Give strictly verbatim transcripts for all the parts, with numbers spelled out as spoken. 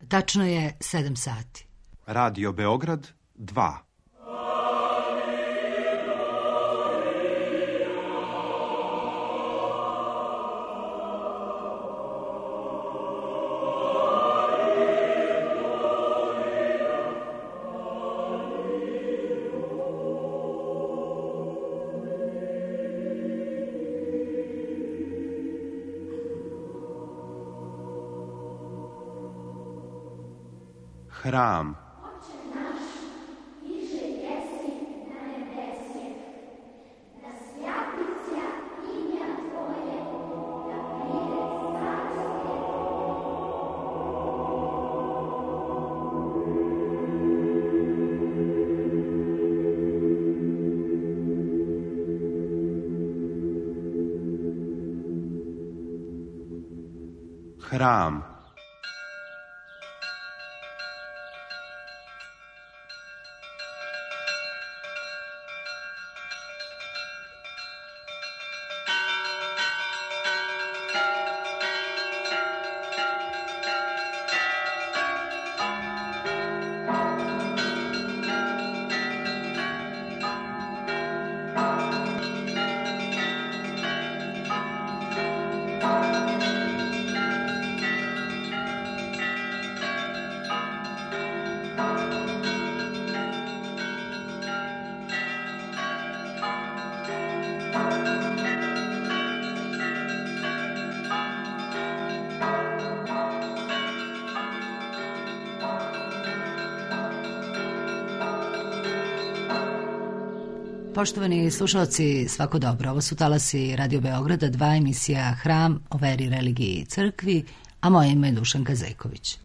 Tačno je sedam sati. Radio Beograd dva. Hram. Hram. Poštovani slušalci, svako dobro. Ovo su talasi Radio Beograda, dva, emisija Hram o veri, religiji i crkvi, a moje ime je Dušanka Zejković.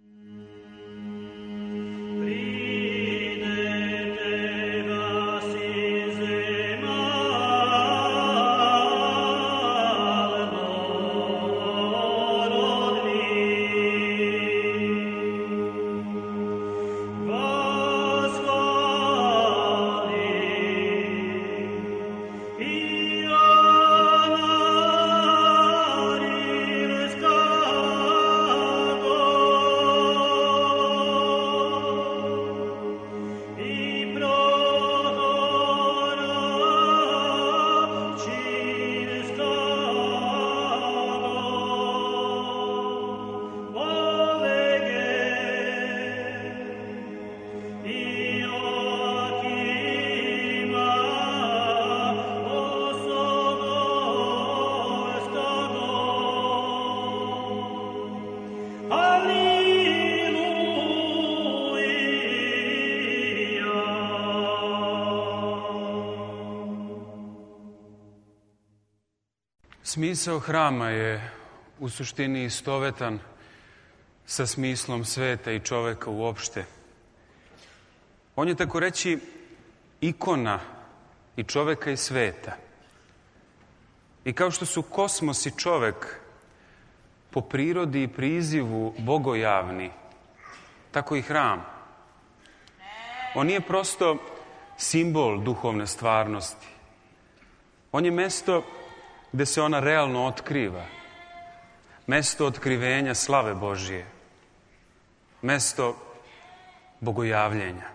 Smisao hrama je u suštini istovetan sa smislom sveta i čoveka uopšte. On je, tako reći, ikona i čoveka i sveta. I kao što su kosmos i čovek po prirodi i prizivu bogojavni, tako i hram. On nije prosto simbol duhovne stvarnosti. On je mesto gde se ona realno otkriva. Mesto otkrivenja slave Božije. Mesto bogojavljenja.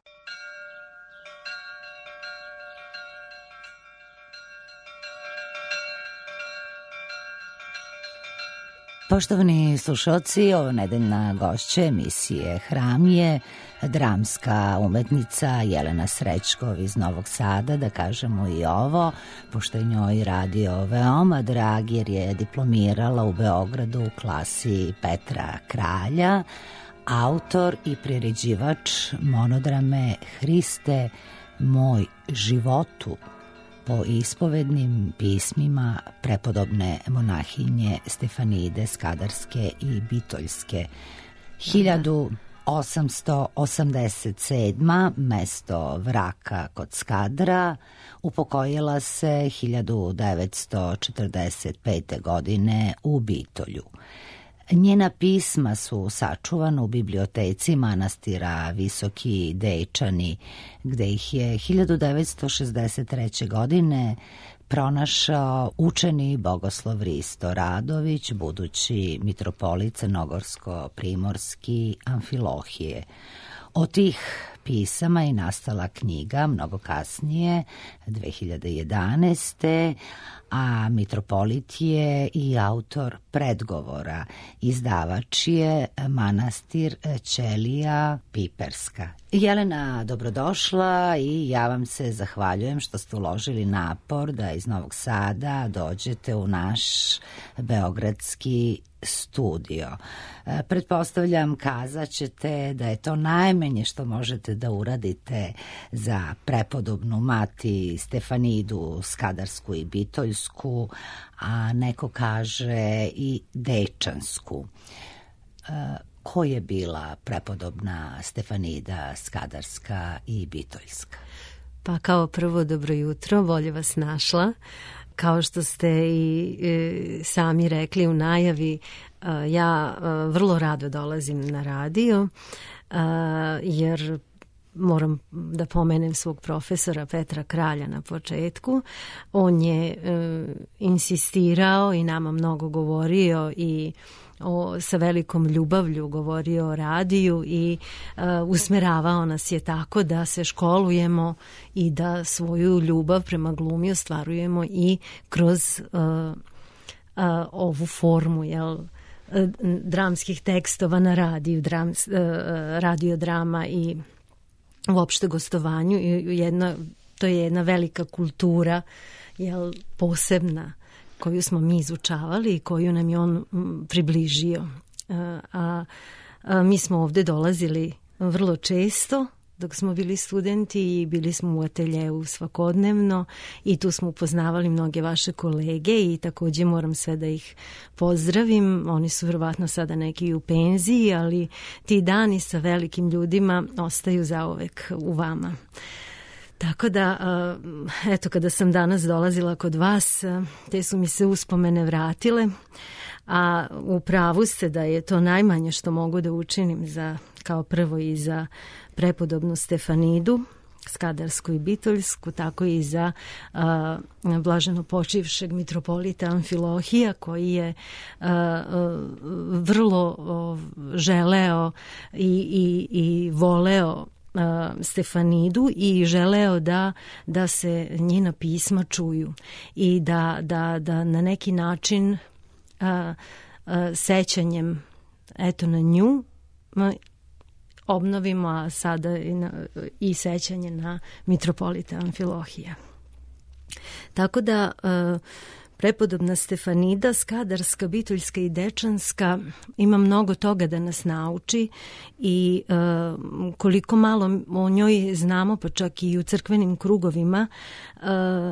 Poštovani slušalci, ovo nedeljna gošća emisije Hram je dramska umetnica Jelena Srećkov iz Novog Sada, da kažemo i ovo, pošto je njoj radio veoma drag, jer je diplomirala u Beogradu u klasi Petra Kralja, autor i priređivač monodrame Hriste, moj životu, po ispovednim pismima prepodobne monahinje Stefanide Skadarske i Bitoljske. hiljadu osamsto osamdeset sedma. mesto Vraka kod Skadra, upokojila se hiljadu devetsto četrdeset pete. godine u Bitolju. Njena pisma su sačuvana u biblioteci manastira Visoki Dečani, gde ih je hiljadu devetsto šezdeset treće. godine pronašao učeni bogoslov Risto Radović, budući mitropolit crnogorsko-primorski Amfilohije. Od tih pisama je nastala knjiga mnogo kasnije, dve hiljade jedanaeste. a mitropolit je i autor predgovora. Izdavač je manastir Ćelija Piperska. Jelena, dobrodošla i ja vam se zahvaljujem što ste uložili napor da iz Novog Sada dođete u naš beogradski studio. Pretpostavljam, kazat ćete da je to najmanje što možete da uradite za prepodobnu mati Stefanidu Skadarsku i Bitoljsku, a neko kaže i Dečansku. Ko je bila prepodobna Stefanida Skadarska i Bitoljska? Pa kao prvo, dobro jutro, bolje vas našla. Kao što ste i e, sami rekli u najavi, e, ja e, vrlo rado dolazim na radio, e, jer moram da pomenem svog profesora Petra Kralja na početku. On je e, insistirao i nama mnogo govorio i O, sa velikom ljubavlju govorio o radiju i uh, usmeravao nas je tako da se školujemo i da svoju ljubav prema glumi ostvarujemo i kroz uh, uh, ovu formu, jel, dramskih tekstova na radiju, dram, uh, radiodrama i uopšte gostovanju. I jedna, to je jedna velika kultura, jel, posebna, koju smo mi izučavali i koju nam je on približio. A, a mi smo ovde dolazili vrlo često dok smo bili studenti i bili smo u ateljeu svakodnevno i tu smo upoznavali mnoge vaše kolege i takođe moram sve da ih pozdravim. Oni su verovatno sada neki u penziji, ali ti dani sa velikim ljudima ostaju zauvek u vama. Tako da, eto, kada sam danas dolazila kod vas, te su mi se uspomene vratile, a u pravu ste da je to najmanje što mogu da učinim za, kao prvo i za prepodobnu Stefanidu, Skadarsku i Bitoljsku, tako i za a, blaženo počivšeg mitropolita Amfilohija, koji je a, a, vrlo o, želeo i, i, i voleo Stefanidu i želeo da, da se njena pisma čuju i da, da, da na neki način a, a, sećanjem eto na nju a, obnovimo, a sada i, na, i sećanje na mitropolita Amfilohija. Tako da a, prepodobna Stefanida, Skadarska, Bitoljska i Dečanska ima mnogo toga da nas nauči i e, koliko malo o njoj znamo, pa čak i u crkvenim krugovima, e, e,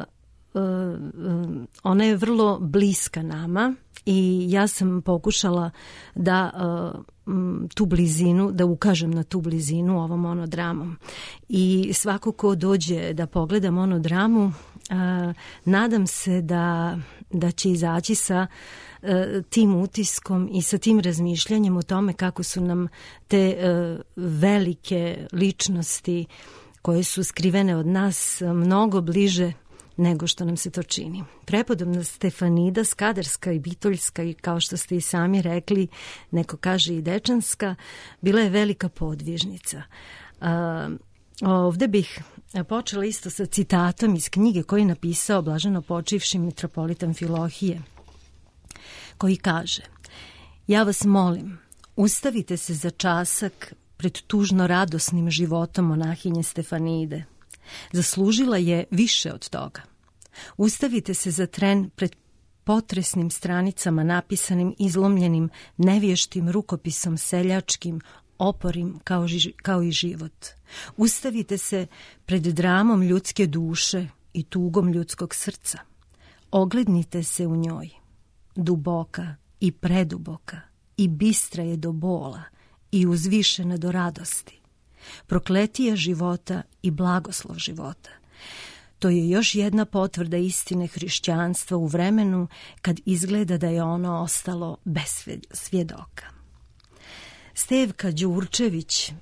ona je vrlo bliska nama i ja sam pokušala da e, tu blizinu, da ukažem na tu blizinu ovom monodramom. I svako ko dođe da pogleda monodramu, a, nadam se da, da će izaći sa a, tim utiskom i sa tim razmišljanjem o tome kako su nam te a, velike ličnosti koje su skrivene od nas mnogo bliže nego što nam se to čini. Prepodobna Stefanida, Skadarska i Bitoljska i kao što ste i sami rekli, neko kaže i Dečanska, bila je velika podvižnica. A, ovde bih počela isto sa citatom iz knjige koju je napisao blaženo počivši mitropolit Amfilohije, koji kaže: ja vas molim, ustavite se za časak pred tužno radosnim životom monahinje Stefanide. Zaslužila je više od toga. Ustavite se za tren pred potresnim stranicama napisanim izlomljenim, nevještim rukopisom seljačkim, oporim kao, ži, kao i život. Ustavite se pred dramom ljudske duše i tugom ljudskog srca. Oglednite se u njoj. Duboka i preduboka i bistra je do bola i uzvišena do radosti. Prokletija života i blagoslov života. To je još jedna potvrda istine hrišćanstva u vremenu kad izgleda da je ono ostalo bez svjedoka. Stevka Đurčević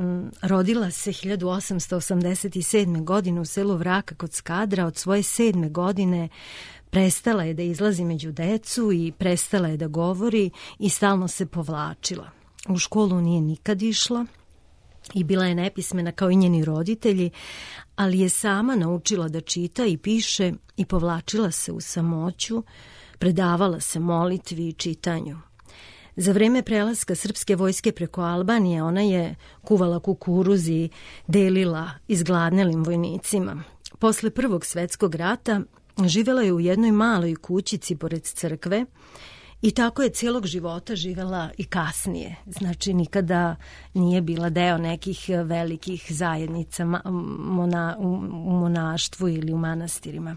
rodila se hiljadu osamsto osamdeset sedme. godine u selu Vraka kod Skadra. Od svoje sedme godine prestala je da izlazi među decu i prestala je da govori i stalno se povlačila. U školu nije nikad išla i bila je nepismena kao i njeni roditelji, ali je sama naučila da čita i piše i povlačila se u samoću, predavala se molitvi i čitanju. Za vreme prelaska srpske vojske preko Albanije ona je kuvala kukuruz i delila izgladnelim vojnicima. Posle Prvog svetskog rata živela je u jednoj maloj kućici pored crkve i tako je cijelog života živela i kasnije. Znači nikada nije bila deo nekih velikih zajednica mona, u, u monaštvu ili u manastirima.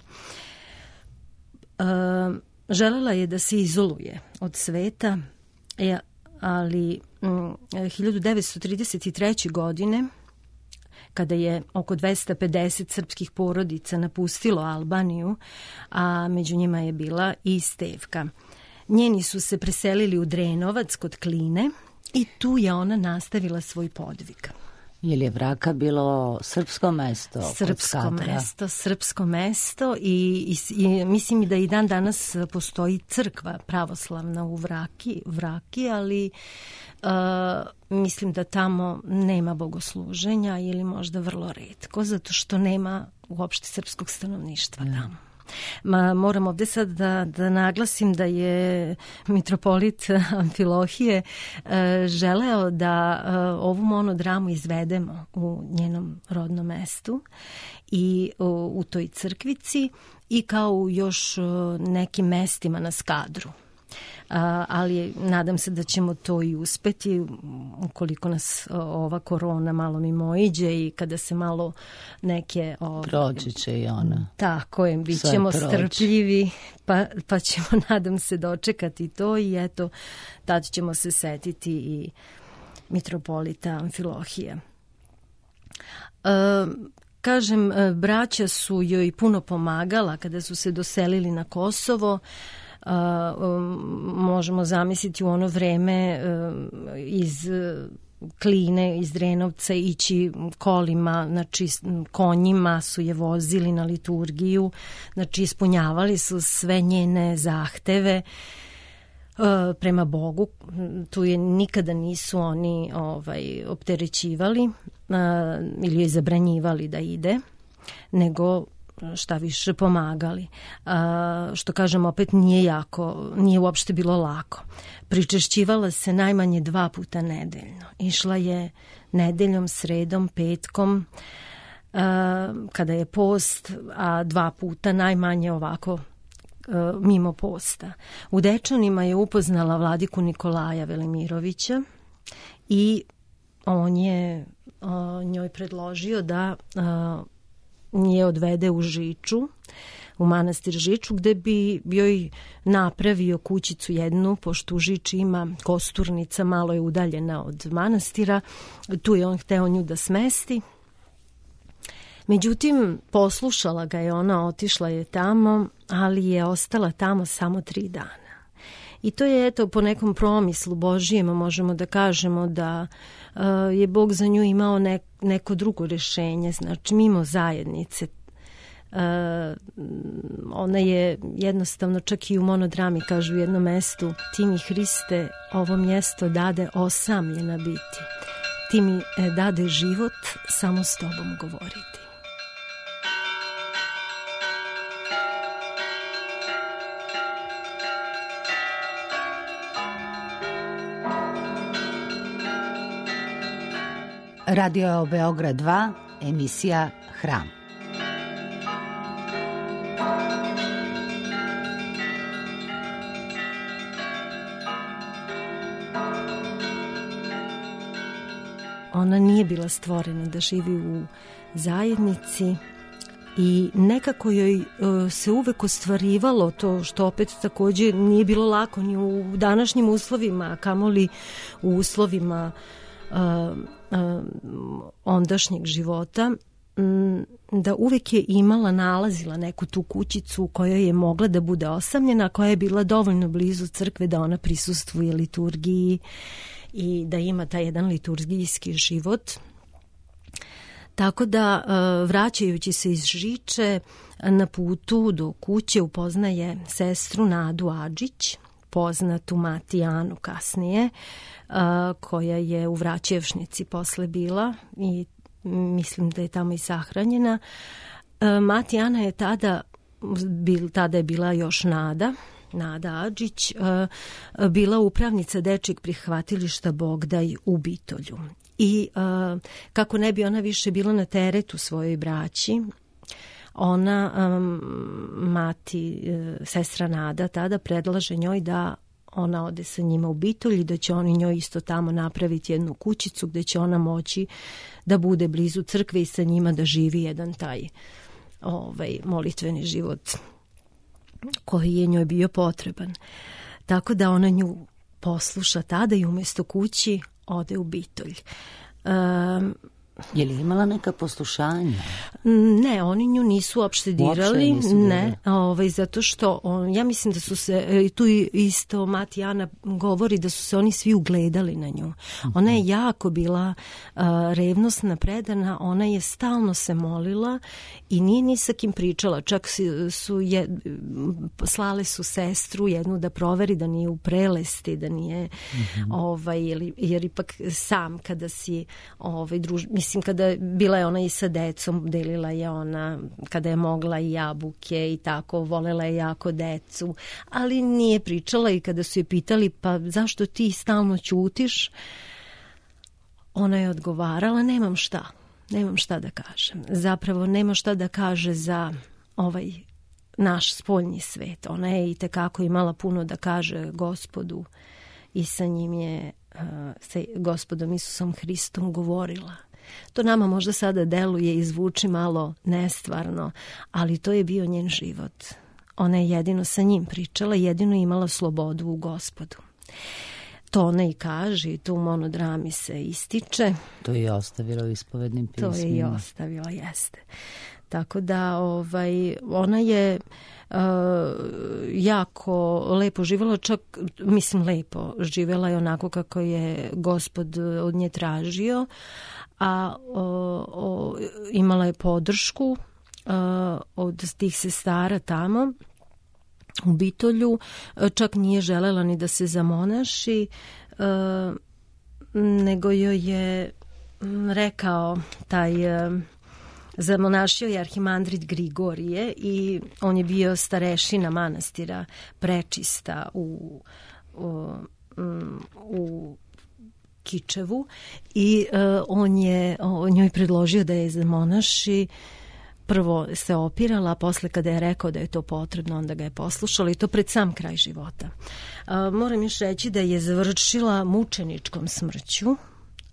E, želela je da se izoluje od sveta, e, ali m, hiljadu devetsto trideset treće. godine, kada je oko dvesta pedeset srpskih porodica napustilo Albaniju, a među njima je bila i Stevka. Njeni su se preselili u Drenovac kod Kline i tu je ona nastavila svoj podvig. Je li je Vraka bilo srpsko mesto? Srpsko mesto, srpsko mesto i, i, i mislim da i dan danas postoji crkva pravoslavna u Vraki, Vraki ali uh, mislim da tamo nema bogosluženja ili možda vrlo retko, zato što nema uopšte srpskog stanovništva ja. tamo. Ma, moram ovde sad da, da naglasim da je mitropolit Amfilohije e, želeo da e, ovu monodramu izvedemo u njenom rodnom mestu i o, u toj crkvici i kao u još o, nekim mestima na Skadru. A, ali nadam se da ćemo to i uspeti ukoliko nas ova korona malo mimoiđe i kada se malo neke... Ove, proći će i ona. Tako je, bit ćemo strpljivi pa, pa ćemo nadam se dočekati to i eto tad ćemo se setiti i mitropolita Amfilohije. E, kažem, braća su joj puno pomagala kada su se doselili na Kosovo. Uh, um, možemo zamisliti u ono vreme um, iz uh, Kline, iz Drenovca ići kolima, znači konjima su je vozili na liturgiju, znači ispunjavali su sve njene zahteve uh, prema Bogu. Tu je nikada nisu oni ovaj, opterećivali uh, ili je zabranjivali da ide, nego šta više pomagali. A, što kažem, opet nije jako, nije uopšte bilo lako. Pričešćivala se najmanje dva puta nedeljno. Išla je nedeljom, sredom, petkom, a, kada je post, a dva puta najmanje ovako a, mimo posta. U Dečanima je upoznala vladiku Nikolaja Velimirovića i on je a, njoj predložio da a, nje odvede u Žiču, u manastir Žiču, gde bi joj napravio kućicu jednu, pošto u Žiči ima kosturnica, malo je udaljena od manastira, tu je on hteo nju da smesti. Međutim, poslušala ga je ona, otišla je tamo, ali je ostala tamo samo tri dana. I to je, eto, po nekom promislu Božijem možemo da kažemo da uh, je Bog za nju imao ne, neko drugo rješenje, znači mimo zajednice. Uh, ona je jednostavno, čak i u monodrami kažu u jednom mestu, ti mi Hriste ovo mjesto dade osamljena biti, ti mi dade život samo s tobom govoriti. Radio Beograd dva, emisija Hram. Ona nije bila stvorena da živi u zajednici i nekako joj uh, se uvek ostvarivalo to što opet također nije bilo lako ni u današnjim uslovima, kamoli u uslovima uh, uh, ondašnjeg života, um, da uvek je imala, nalazila neku tu kućicu u kojoj je mogla da bude osamljena, koja je bila dovoljno blizu crkve da ona prisustvuje liturgiji i da ima taj jedan liturgijski život. Tako da, vraćajući se iz Žiče, na putu do kuće upoznaje sestru Nadu Adžić, poznatu mati Anu kasnije, koja je u Vraćevšnici posle bila i mislim da je tamo i sahranjena. Mati Ana je tada, bil, tada je bila još Nada, Nada Adžić, bila upravnica dečjeg prihvatilišta Bogdaj u Bitolju. I kako ne bi ona više bila na teretu svojoj braći, ona, mati, sestra Nada, tada predlaže njoj da ona ode sa njima u Bitolj i da će oni njoj isto tamo napraviti jednu kućicu gde će ona moći da bude blizu crkve i sa njima da živi jedan taj ovaj, molitveni život koji je njoj bio potreban. Tako da ona nju posluša tada i umjesto kući ode u Bitolj. Um, Je li imala neka poslušanja? Ne, oni nju nisu uopšte dirali. Nisu ne, ovaj, zato što on, ja mislim da su se, tu isto mati Ana govori da su se oni svi ugledali na nju. Ona je jako bila uh, revnosna, predana, ona je stalno se molila i nije ni sa kim pričala. Čak su je, slale su sestru jednu da proveri da nije u prelesti, da nije, mm-hmm. ovaj, jer, jer ipak sam kada si ovaj, druž, mislim, kada bila je ona i sa decom, delila je ona, kada je mogla i jabuke i tako, volela je jako decu, ali nije pričala i kada su je pitali pa zašto ti stalno ćutiš, ona je odgovarala nemam šta, nemam šta da kažem. Zapravo nema šta da kaže za ovaj naš spoljni svet. Ona je i tekako imala puno da kaže Gospodu i sa njim je, sa Gospodom Isusom Hristom govorila. To nama možda sada deluje i zvuči malo nestvarno, ali to je bio njen život. Ona je jedino sa njim pričala, jedino imala slobodu u Gospodu. To ona i kaže i to u monodrami se ističe. To je ostavila u ispovednim pismima. To je i ostavila, jeste. Tako da ovaj, ona je uh, jako lepo živjela, čak, mislim lepo, živjela je onako kako je Gospod od nje tražio, a o, o, imala je podršku a, od tih sestara tamo u Bitolju, čak nije želela ni da se zamonaši, a, nego joj je rekao taj a, zamonašio je arhimandrit Grigorije i on je bio starešina manastira Prečista u, u, u Kičevu i uh, on je on njoj predložio da je zamonaši. Prvo se opirala, a posle kada je rekao da je to potrebno, onda ga je poslušala i to pred sam kraj života. Uh, moram još reći da je završila mučeničkom smrću uh,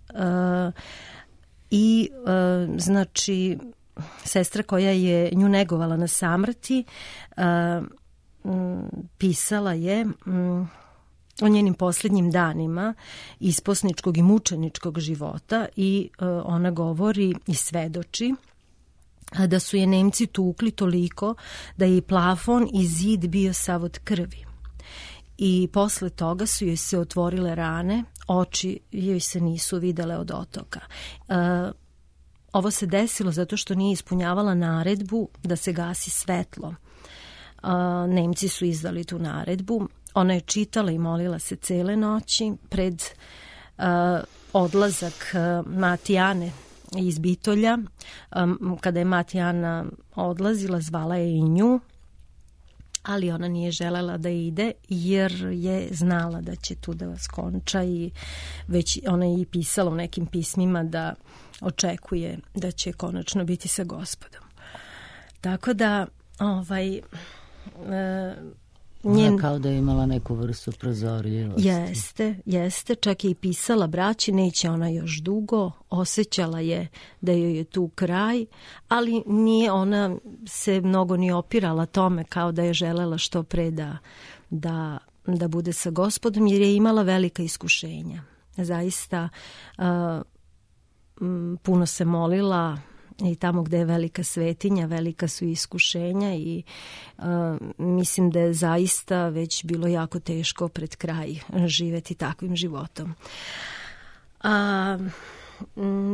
i uh, znači sestra koja je nju negovala na samrti uh, m, pisala je m, o njenim posljednjim danima isposničkog i mučeničkog života i uh, ona govori i svedoči da su je Nemci tukli toliko da je i plafon i zid bio sav od krvi. I posle toga su joj se otvorile rane, oči joj se nisu videle od otoka. Uh, ovo se desilo zato što nije ispunjavala naredbu da se gasi svetlo. Uh, Nemci su izdali tu naredbu. Ona je čitala i molila se cele noći pred uh, odlazak uh, mati Ane iz Bitolja. Um, kada je mati Ana odlazila, zvala je i nju, ali ona nije želela da ide jer je znala da će tu da skonča i već ona je i pisala u nekim pismima da očekuje da će konačno biti sa Gospodom. Tako da ovaj... Uh, Njen... Kao da je imala neku vrstu prozorljivosti. Jeste, jeste. Čak je i pisala braći, neće ona još dugo. Osjećala je da joj je tu kraj, ali nije ona se mnogo ni opirala tome kao da je želela što pre da, da, da bude sa Gospodom, jer je imala velika iskušenja. Zaista uh, m, puno se molila i tamo gde je velika svetinja, velika su iskušenja i uh, mislim da je zaista već bilo jako teško pred kraj živeti takvim životom. A, m,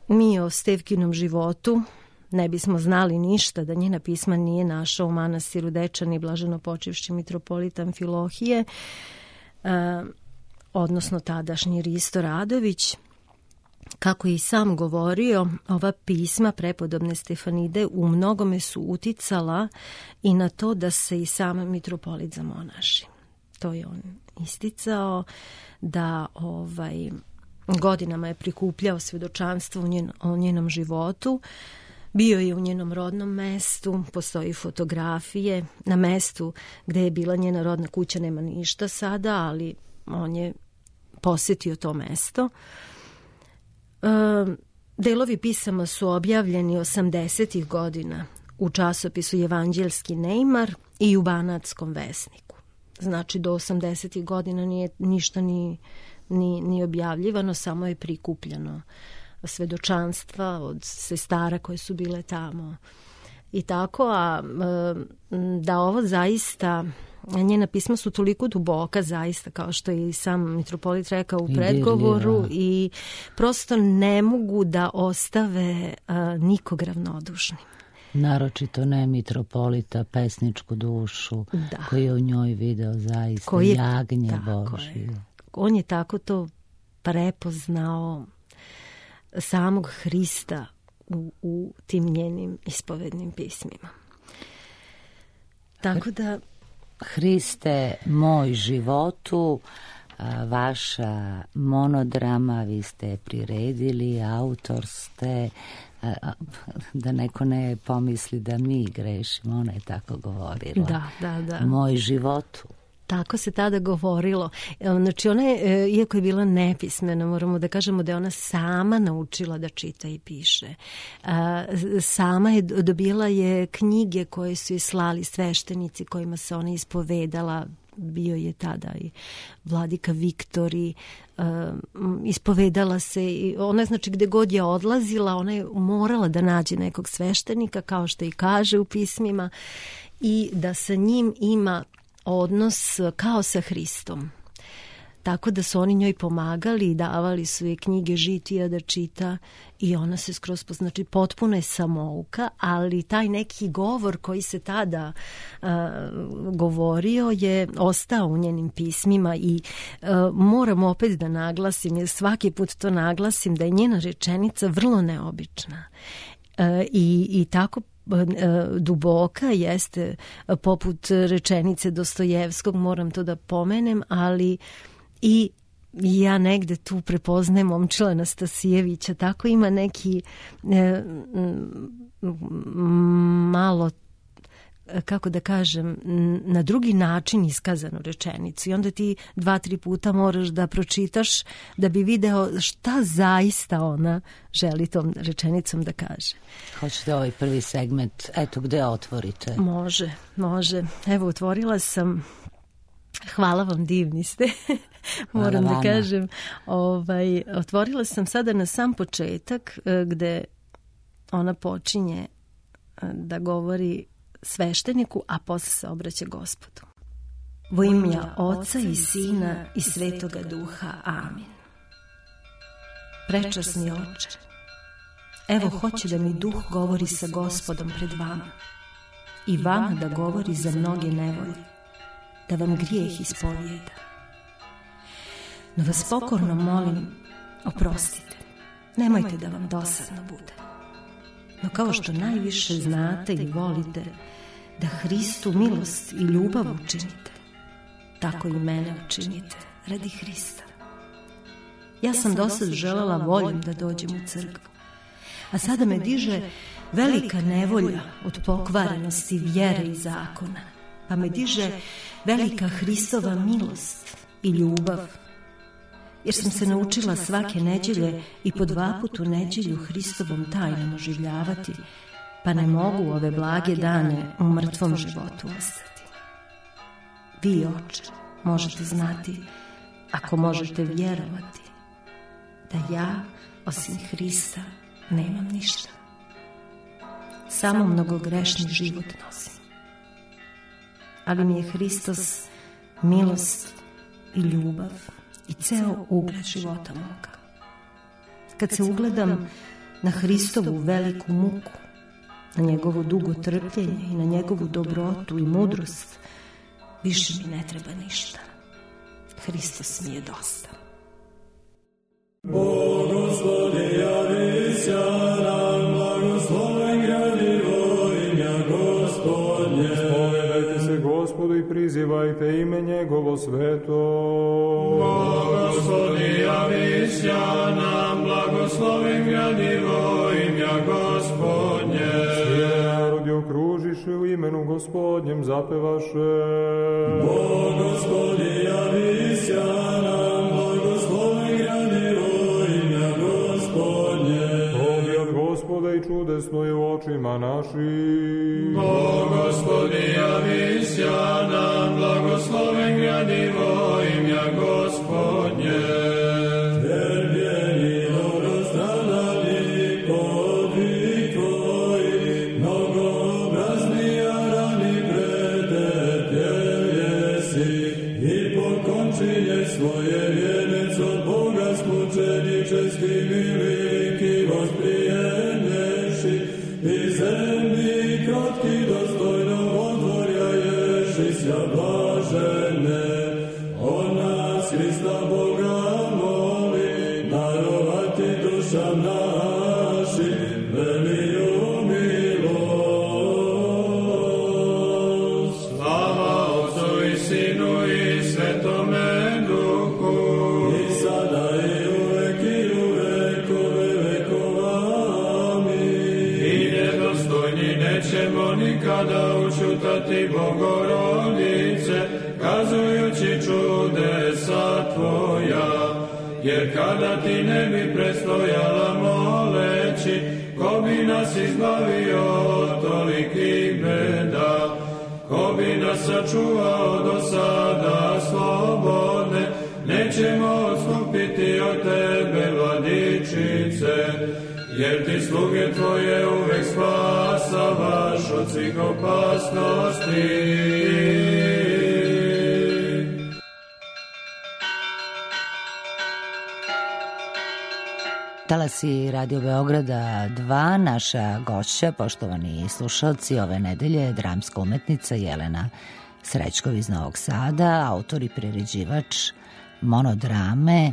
mi o Stevkinom životu ne bismo znali ništa da njena pisma nije našao u manastiru Dečani blaženo počivši mitropolit Amfilohije, e, odnosno tadašnji Risto Radović. Kako je i sam govorio, ova pisma prepodobne Stefanide u mnogome su uticala i na to da se i sam mitropolit zamonaši. To je on isticao, da ovaj, godinama je prikupljao svedočanstvo o, njen, o njenom životu. Bio je u njenom rodnom mestu, postoji fotografije. Na mestu gde je bila njena rodna kuća nema ništa sada, ali on je posjetio to mesto. E, delovi pisama su objavljeni osamdesetih godina u časopisu Evanđeljski Neimar i u Banatskom Vesniku. Znači do osamdesetih godina nije ništa ni, ni, ni objavljivano, samo je prikupljeno svedočanstva od sestara koje su bile tamo i tako, a da ovo zaista, njena pisma su toliko duboka zaista, kao što je i sam mitropolit rekao u predgovoru, i prosto ne mogu da ostave nikog ravnodušnim. Naročito ne mitropolita, pesničku dušu, da, koji je u njoj video zaista je, jagnje Božje. On je tako to prepoznao samog Hrista u, u tim njenim ispovednim pismima. Tako da... Hriste, moj životu, vaša monodrama, vi ste priredili, autor ste, da neko ne pomisli da mi grešimo, ona je tako govorila. Da, da, da. Moj životu. Tako se tada govorilo. Znači ona je, iako je bila nepismena, moramo da kažemo da je ona sama naučila da čita i piše. Sama je dobila je knjige koje su je slali sveštenici kojima se ona ispovedala. Bio je tada i vladika Viktor i uh, ispovedala se. I ona, znači, gde god je odlazila, ona je morala da nađe nekog sveštenika, kao što i kaže u pismima, i da sa njim ima odnos kao sa Hristom. Tako da su oni njoj pomagali i davali su je knjige žitija da čita i ona se skroz, znači potpuno je samouka, ali taj neki govor koji se tada uh, govorio je ostao u njenim pismima i uh, moram opet da naglasim, jer svaki put to naglasim, da je njena rečenica vrlo neobična. Uh, i, i tako duboka, jeste poput rečenice Dostojevskog, moram to da pomenem, ali i ja negde tu prepoznajem Momčila Anastasijevića, tako ima neki e, malo, kako da kažem, na drugi način iskazanu rečenicu i onda ti dva, tri puta moraš da pročitaš da bi video šta zaista ona želi tom rečenicom da kaže. Hoćete ovaj prvi segment, eto gde otvorite? Može, može. Evo, otvorila sam. Hvala vam, divni ste. Moram da kažem. Ovaj, otvorila sam sada na sam početak gde ona počinje da govori svešteniku, a posle se obraća Gospodu. Vo ime Oca i Sina i Svetoga Duha. Amin. Prečasni Oče, evo hoće da mi Duh govori sa Gospodom pred vama i vama da govori za mnoge nevolje, da vam grijeh ispovijeda. No vas pokorno molim, oprostite, nemojte da vam dosadno bude. No kao što najviše znate i volite da Hristu milost i ljubav učinite, tako i mene učinite radi Hrista. Ja sam dosad želela voljom da dođem u crkvu, a sada me diže velika nevolja od pokvarenosti vjere i zakona, pa me diže velika Hristova milost i ljubav, jer sam se naučila svake neđelje i po dva put u neđelju Hristovom tajnom oživljavati, pa ne mogu ove blage dane u mrtvom životu ostati. Vi, Oče, možete znati, ako možete vjerovati, da ja, osim Hrista, nemam ništa. Samo mnogogrešni život nosim. Ali mi je Hristos milost i ljubav i ceo ugled života moga. Kad se ugledam na Hristovu veliku muku, na njegovo dugo trpljenje i na njegovu dobrotu i mudrost, više mi ne treba ništa. Hristos mi je dosta. Bogoslovlje javися nam, blagosloven gradivo imja Gospodnje. Spovedajte se Gospodu i prizivajte ime njegovo sveto. Bogoslovlje javися nam, blagosloven gradivo imja Gospodnje. Svi narodi okružiše u imenu Gospodnjem zapevaše. Bogoslovlje javися nam, blagosloven gradivo imja Gospodnje. Tobi od Gospoda i čudesno je u očima naših. Bogoslovlje javися nam, blagosloven gradivo imja Gospodnje. Trpjeni dobrostradali podvig tvoji, mnogoobrazni rani pretrpjeli si i pokončilje svoje vjenec od Boga smučeničeski miliki vosprijemlješi i zemlji krotki dostojno odvorjaješi sja blažene. On nas Hrista Boga moli, darovati dušam našim veliju milost. Slava Otcu i Sinu i Svetome Duhu, i sada i uvek i u vekove vekova. Amin. I nedostojni nećemo nikada učutati Bogorodice, kazujući čudesa tvoja, jer kada ti ne bi predstojala moleći, ko bi nas izbavio od tolikih beda, ko bi nas sačuvao do sada slobodne, nećemo odstupiti od tebe, Vladičice, jer ti sluge tvoje uvek spasavaš od svih opasnosti. Talasi Radio Beograda dva, naša gošća, poštovani slušalci, ove nedelje je dramska umetnica Jelena Srećkov iz Novog Sada, autor i priređivač monodrame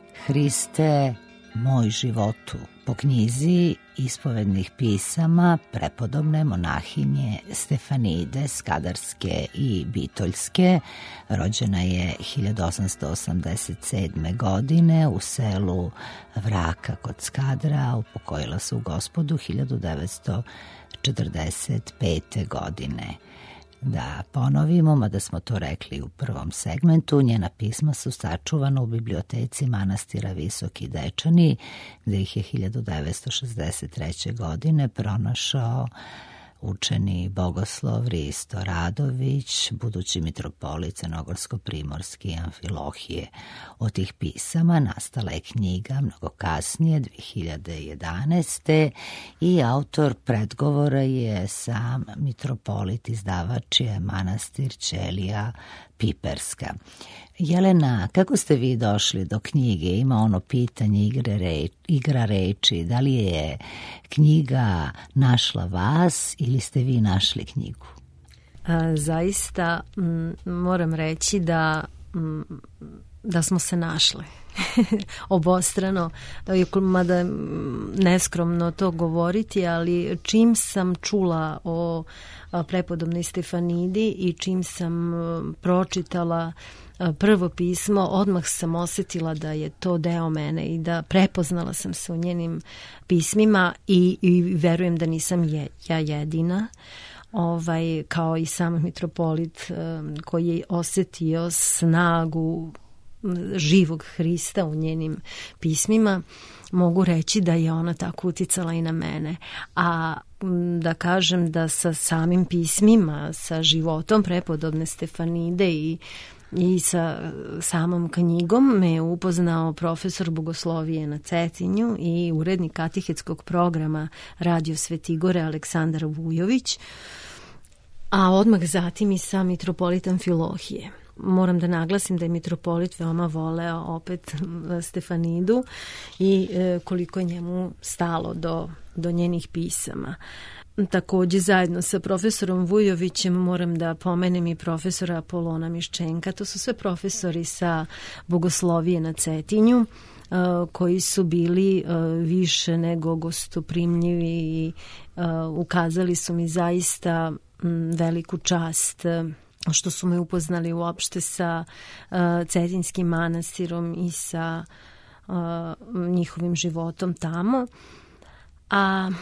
Hriste, moj životu, po knjizi ispovednih pisama prepodobne monahinje Stefanide Skadarske i Bitoljske. Rođena je hiljadu osamsto osamdeset sedme. godine u selu Vraka kod Skadra, upokojila se u Gospodu hiljadu devetsto četrdeset pete. godine. Da ponovimo, mada smo to rekli u prvom segmentu, njena pisma su sačuvana u biblioteci manastira Visoki Dečani, gde ih je hiljadu devetsto šezdeset treće. godine pronašao učeni bogoslov Risto Radović, budući mitropolit Crnogorsko-primorski Amfilohije. Od tih pisama nastala je knjiga mnogo kasnije, dve hiljade jedanaeste. i autor predgovora je sam mitropolit, izdavač je manastir Ćelija Piperska. Jelena, kako ste vi došli do knjige? Ima ono pitanje igre reč, igra reči. Da li je knjiga našla vas ili ste vi našli knjigu? A, zaista m, moram reći da m, da smo se našle obostrano, mada neskromno to govoriti, ali čim sam čula o prepodobnoj Stefanidi i čim sam pročitala prvo pismo, odmah sam osjetila da je to deo mene i da prepoznala sam se u njenim pismima i, i verujem da nisam je, ja jedina. Ovaj, kao i sam mitropolit koji je osjetio snagu živog Hrista u njenim pismima, mogu reći da je ona tako uticala i na mene. A da kažem da sa samim pismima, sa životom prepodobne Stefanide i i sa samom knjigom me je upoznao profesor bogoslovije na Cetinju i urednik katehetskog programa Radio Svetigore Aleksandar Vujović, a odmah zatim i sam mitropolit Amfilohije. moram da naglasim da je mitropolit veoma voleo opet Stefanidu i koliko je njemu stalo do, do njenih pisama. Takođe, zajedno sa profesorom Vujovićem moram da pomenem i profesora Apolona Miščenka. To su sve profesori sa Bogoslovije na Cetinju, koji su bili više nego gostoprimljivi i ukazali su mi zaista veliku čast što su me upoznali uopšte sa Cetinskim manastirom i sa njihovim životom tamo. A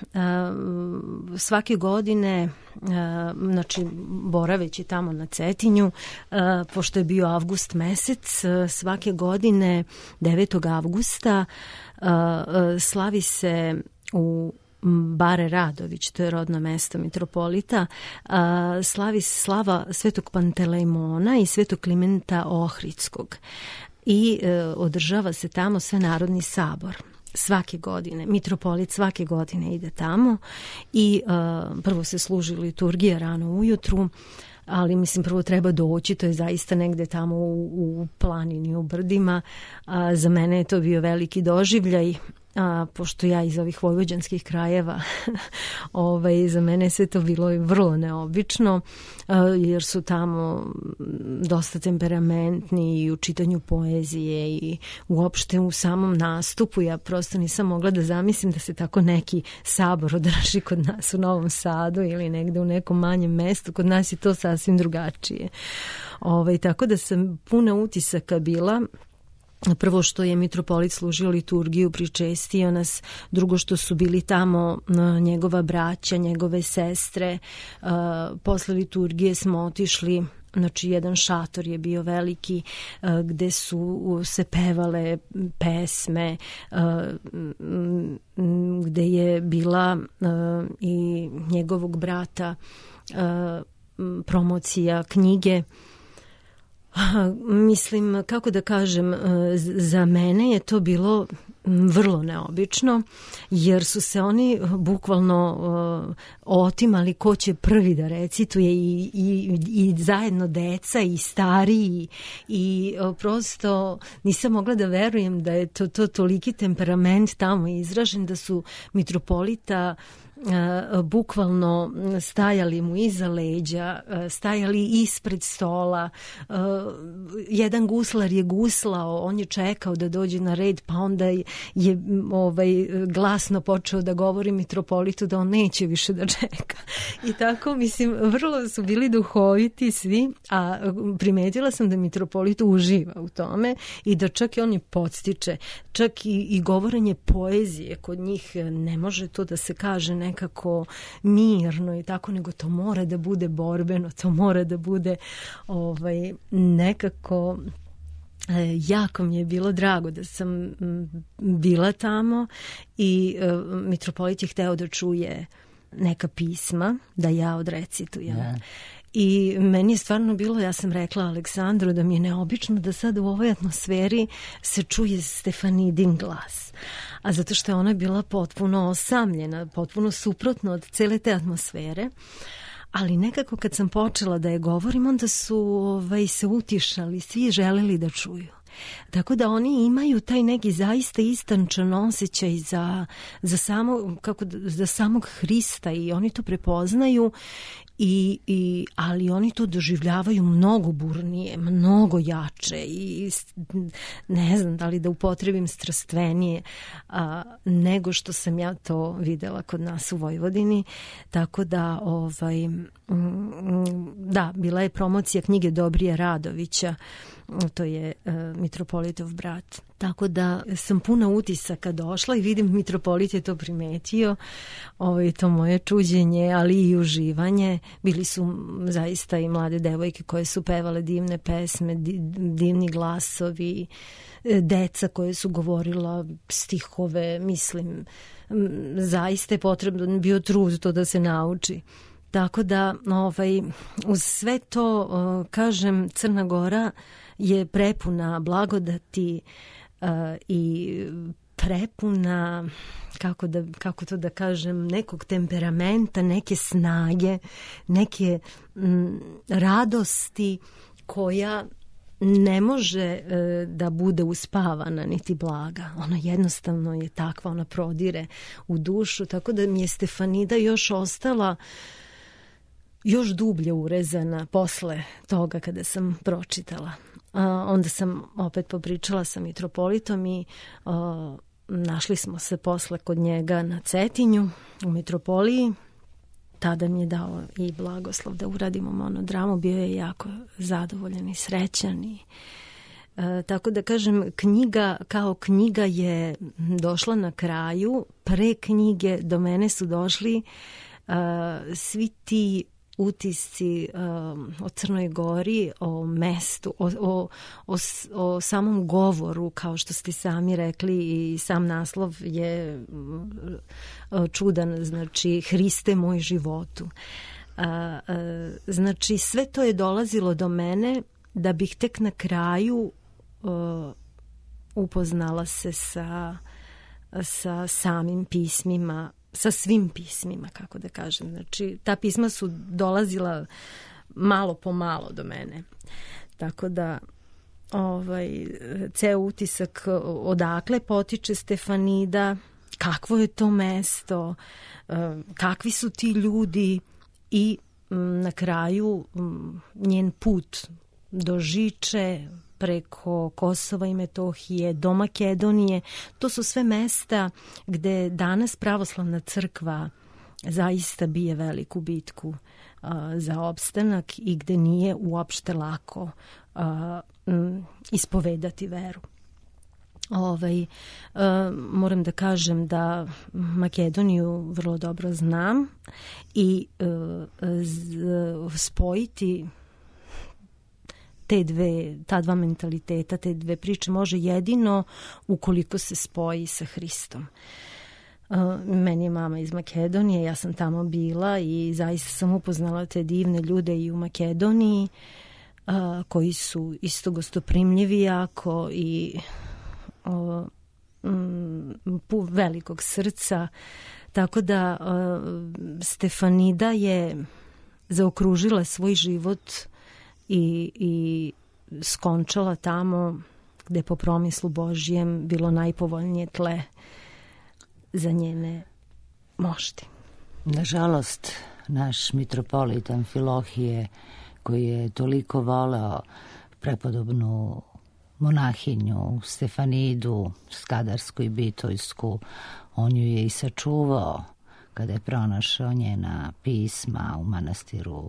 svake godine, znači boraveći tamo na Cetinju, pošto je bio avgust mesec, svake godine devetog avgusta slavi se u Bare Radović, to je rodno mesto mitropolita, slavi se slava Svetog Pantelejmona i Svetog Klimenta Ohridskog i održava se tamo Svenarodni sabor. Svake godine, mitropolit svake godine ide tamo i uh, prvo se služi liturgija rano ujutru, ali mislim prvo treba doći, to je zaista negde tamo u, u planini, u brdima. A, za mene je to bio veliki doživljaj, a, pošto ja iz ovih vojvođanskih krajeva, ovaj, za mene je sve to bilo vrlo neobično, a, jer su tamo dosta temperamentni i u čitanju poezije i uopšte u samom nastupu. Ja prosto nisam mogla da zamislim da se tako neki sabor održi kod nas u Novom Sadu ili negde u nekom manjem mestu. Kod nas je to sasvim drugačije. Ovaj, tako da sam puna utisaka bila. Prvo što je mitropolit služio liturgiju, pričestio nas, drugo što su bili tamo njegova braća, njegove sestre. Posle liturgije smo otišli, znači jedan šator je bio veliki gde su se pevale pesme, gde je bila i njegovog brata promocija knjige. Mislim, kako da kažem, za mene je to bilo vrlo neobično, jer su se oni bukvalno uh, otimali ko će prvi da recituje i, i, i zajedno deca i stariji i uh, prosto nisam mogla da verujem da je to, to toliki temperament tamo izražen, da su mitropolita Uh, bukvalno stajali mu iza leđa, uh, stajali ispred stola. Uh, jedan guslar je guslao, on je čekao da dođe na red, pa onda je, je ovaj, glasno počeo da govori mitropolitu da on neće više da čeka. I tako, mislim, vrlo su bili duhoviti svi, a primetila sam da mitropolit uživa u tome i da čak i on je podstiče, čak i, i govorenje poezije kod njih ne može to da se kaže nekako mirno i tako, nego to mora da bude borbeno, to mora da bude ovaj, nekako jako mi je bilo drago da sam bila tamo i uh, mitropolit je hteo da čuje neka pisma da ja odrecitujem. Yeah. I meni je stvarno bilo, ja sam rekla Aleksandru da mi je neobično da sad u ovoj atmosferi se čuje Stefanidin glas. A zato što je ona bila potpuno osamljena, potpuno suprotno od cele te atmosfere. Ali nekako kad sam počela da je govorim, onda su ovaj, se utišali, svi želeli da čuju. Tako da oni imaju taj neki zaista istančan osjećaj za, za, samo, kako, za samog Hrista i oni to prepoznaju. I, i, ali oni to doživljavaju mnogo burnije, mnogo jače i ne znam da li da upotrebim strastvenije a, nego što sam ja to videla kod nas u Vojvodini. Tako da ovaj, da, bila je promocija knjige Dobrije Radovića, to je uh, mitropolitov brat. Tako da sam puna utisaka došla i vidim mitropolit je to primetio, ovo, to moje čuđenje, ali i uživanje. Bili su zaista i mlade devojke koje su pevale divne pesme, divni glasovi, deca koje su govorila stihove, mislim, zaista je potrebno bio trud to da se nauči. Tako da, ovaj, uz sve to, kažem, Crna Gora je prepuna blagodati uh, i prepuna, kako, da, kako to da kažem, nekog temperamenta, neke snage, neke m, radosti koja ne može e, da bude uspavana niti blaga. Ona jednostavno je takva, ona prodire u dušu, tako da mi je Stefanida još ostala još dublje urezana posle toga kada sam pročitala. A, onda sam opet popričala sa mitropolitom i a, našli smo se posle kod njega na Cetinju u mitropoliji. Tada mi je dao i blagoslov da uradimo monodramu. Bio je jako zadovoljan i srećan. I, e, tako da kažem, knjiga kao knjiga je došla na kraju. Pre knjige do mene su došli e, svi ti utisci um, o Crnoj Gori, o mestu, o, o, o, o samom govoru, kao što ste sami rekli, i sam naslov je uh, čudan, znači Hriste moj životu. Uh, uh, znači sve to je dolazilo do mene da bih tek na kraju uh, upoznala se sa, sa samim pismima, sa svim pismima, kako da kažem. Znači, ta pisma su dolazila malo po malo do mene. Tako da, ovaj, ceo utisak odakle potiče Stefanida, kakvo je to mesto, kakvi su ti ljudi i na kraju njen put do Žiče, preko Kosova i Metohije, do Makedonije. To su sve mesta gde danas pravoslavna crkva zaista bije veliku bitku uh, za opstanak i gde nije uopšte lako uh, m, ispovedati veru. Ovaj, uh, moram da kažem da Makedoniju vrlo dobro znam i uh, z, spojiti te dve, ta dva mentaliteta, te dve priče može jedino ukoliko se spoji sa Hristom. Uh, meni je mama iz Makedonije, ja sam tamo bila i zaista sam upoznala te divne ljude i u Makedoniji uh, koji su isto gostoprimljivi jako i uh, um, velikog srca. Tako da uh, Stefanida je zaokružila svoj život I, i skončala tamo gde po promislu Božijem bilo najpovoljnije tle za njene mošti. Nažalost, naš mitropolit Amfilohije, koji je toliko voleo prepodobnu monahinju Stefanidu, skadarsku i bitojsku, on ju je i sačuvao kada je pronašao njena pisma u manastiru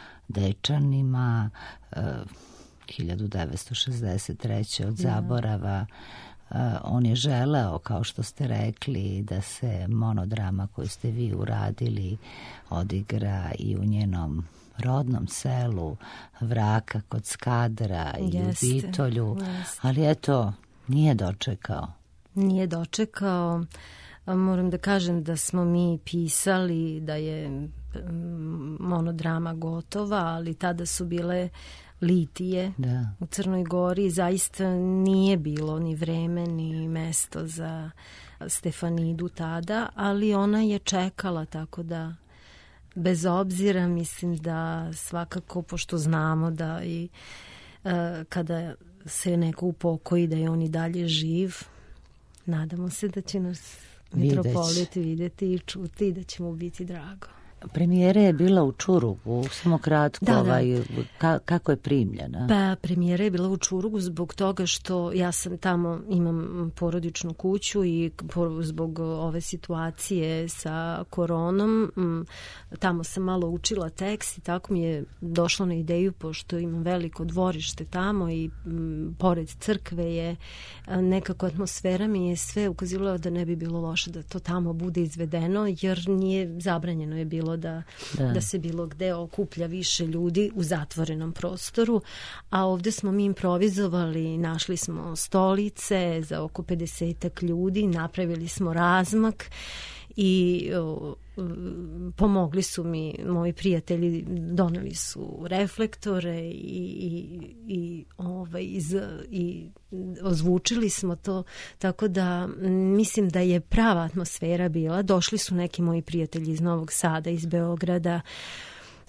Dečanima eh, hiljadu devetsto šezdeset treće od zaborava. Eh, on je želeo, kao što ste rekli, da se monodrama koju ste vi uradili odigra i u njenom rodnom selu Vraka kod Skadra i jeste, u Bitolju, jeste. Ali eto, nije dočekao. Nije dočekao. Moram da kažem da smo mi pisali da je monodrama gotova, ali tada su bile litije da. U Crnoj Gori. Zaista nije bilo ni vreme ni mesto za Stefanidu tada, ali ona je čekala, tako da bez obzira mislim da svakako, pošto znamo da i uh, kada se neko upokoji da je on i dalje živ, nadamo se da će nas mitropolit videti i čuti i da će mu biti drago. Premijera je bila u Čurugu, samo kratko, da, ovaj, da. Ka, kako je primljena? Pa premijera je bila u Čurugu zbog toga što ja sam tamo, imam porodičnu kuću i zbog ove situacije sa koronom, tamo sam malo učila tekst i tako mi je došlo na ideju, pošto imam veliko dvorište tamo i m, pored crkve je nekako atmosfera mi je sve ukazivalo da ne bi bilo loše da to tamo bude izvedeno, jer nije zabranjeno je bilo Da, da. da se bilo gde okuplja više ljudi u zatvorenom prostoru, a ovde smo mi improvizovali, našli smo stolice za oko pedesetak ljudi, napravili smo razmak i o, pomogli su mi moji prijatelji, doneli su reflektore i, i, i, ovaj, iz, i ozvučili smo to, tako da mislim da je prava atmosfera bila. Došli su neki moji prijatelji iz Novog Sada, iz Beograda,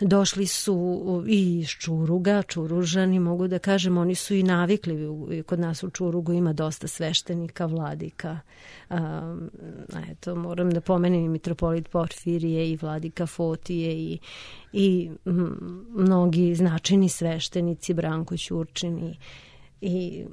došli su i iz Čuruga, Čuružani, mogu da kažem, oni su i navikli, kod nas u Čurugu ima dosta sveštenika, vladika. Um, eto, moram da pomenem i mitropolit Porfirije i vladika Fotije i, i m, mnogi značajni sveštenici, Branko Ćurčin i, i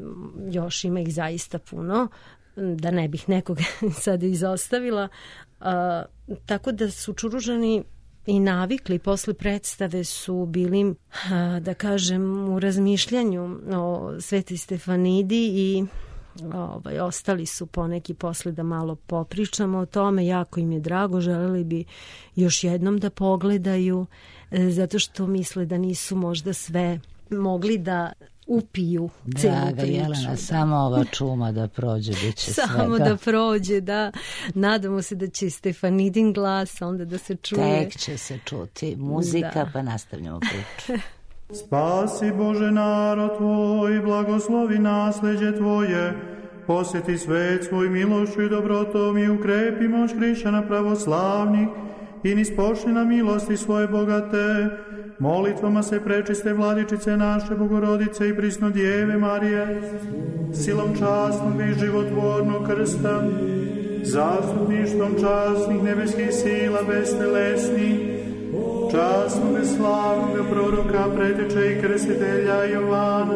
još ima ih zaista puno, da ne bih nekoga sada izostavila. Uh, tako da su Čuružani i navikli, posle predstave su bili, da kažem, u razmišljanju o Svetoj Stefanidi i ovaj, ostali su poneki posle da malo popričamo o tome, jako im je drago, želeli bi još jednom da pogledaju, zato što misle da nisu možda sve mogli da upiju celu Draga priču. Jelena, da. samo ova čuma da prođe, bit će svega. Samo da prođe, da. Nadamo se da će Stefanidin glas onda da se čuje. Tek će se čuti muzika, da. Pa nastavljamo priču. Spasi Bože narod Tvoj, blagoslovi nasleđe Tvoje, posjeti svet svoj milošću i dobrotom i ukrepi moć hrišćana pravoslavnih i nispošli na milosti svoje bogate. Molitvama se prečiste vladičice naše Bogorodice i prisno Djeve Marije, silom časnog i životvornog krsta, zastupništvom časnih nebeskih sila bestelesnih, časnog i slavnog proroka, preteče i krstitelja Jovana,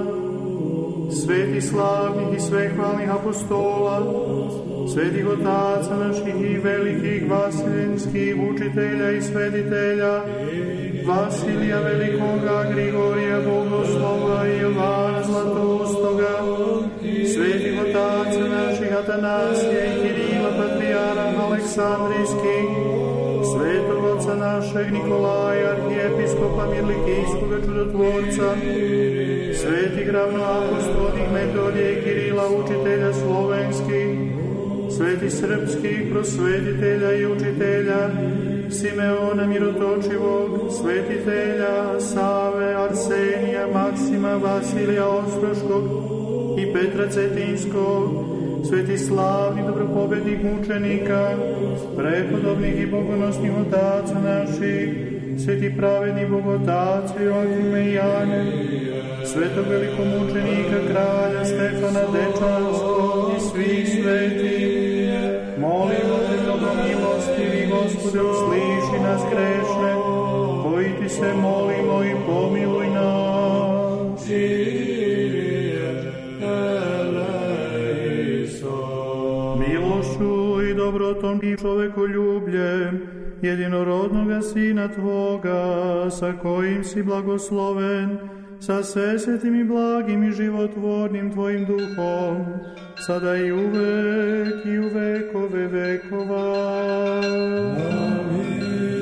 svetih slavnih i svehvalnih apostola, svetih otaca naših i velikih vasiljenskih učitelja i svetitelja, Vasilija Velikoga, Grigorija Bogoslova i Jovana Zlatoustoga, svetih otaca naših Atanasija i Kirila Patrijara Aleksandrijskih, svetog oca našeg Nikolaja, arhijepiskopa Mirlikijskoga čudotvorca, svetih ravnoapostolnih Metodija i Kirila, učitelja slovenskih, svetih srpskih prosvetitelja i učitelja, Simeona Mirotočivog, svetitelja Save, Arsenija, Maksima, Vasilija Ostroškog i Petra Cetinskog, svetih slavnih dobropobednih mučenika, prepodobnih i bogonosnih otaca naših, svetih pravednih bogotaca Joakime i Jane, svetog velikomučenika kralja Stefana Dečanskog i svih svetih. Molimo te, mnogomilostivi Gospode, usliši nas grešne, koji ti se molimo i pomiluj nas. Milošću i dobrotom i čovekoljubljem jedinorodnoga Sina Tvoga, sa kojim si blagosloven, sa svesvetim i blagim i životvornim Tvojim duhom, sada i uvek i u vekove vekova. Amin.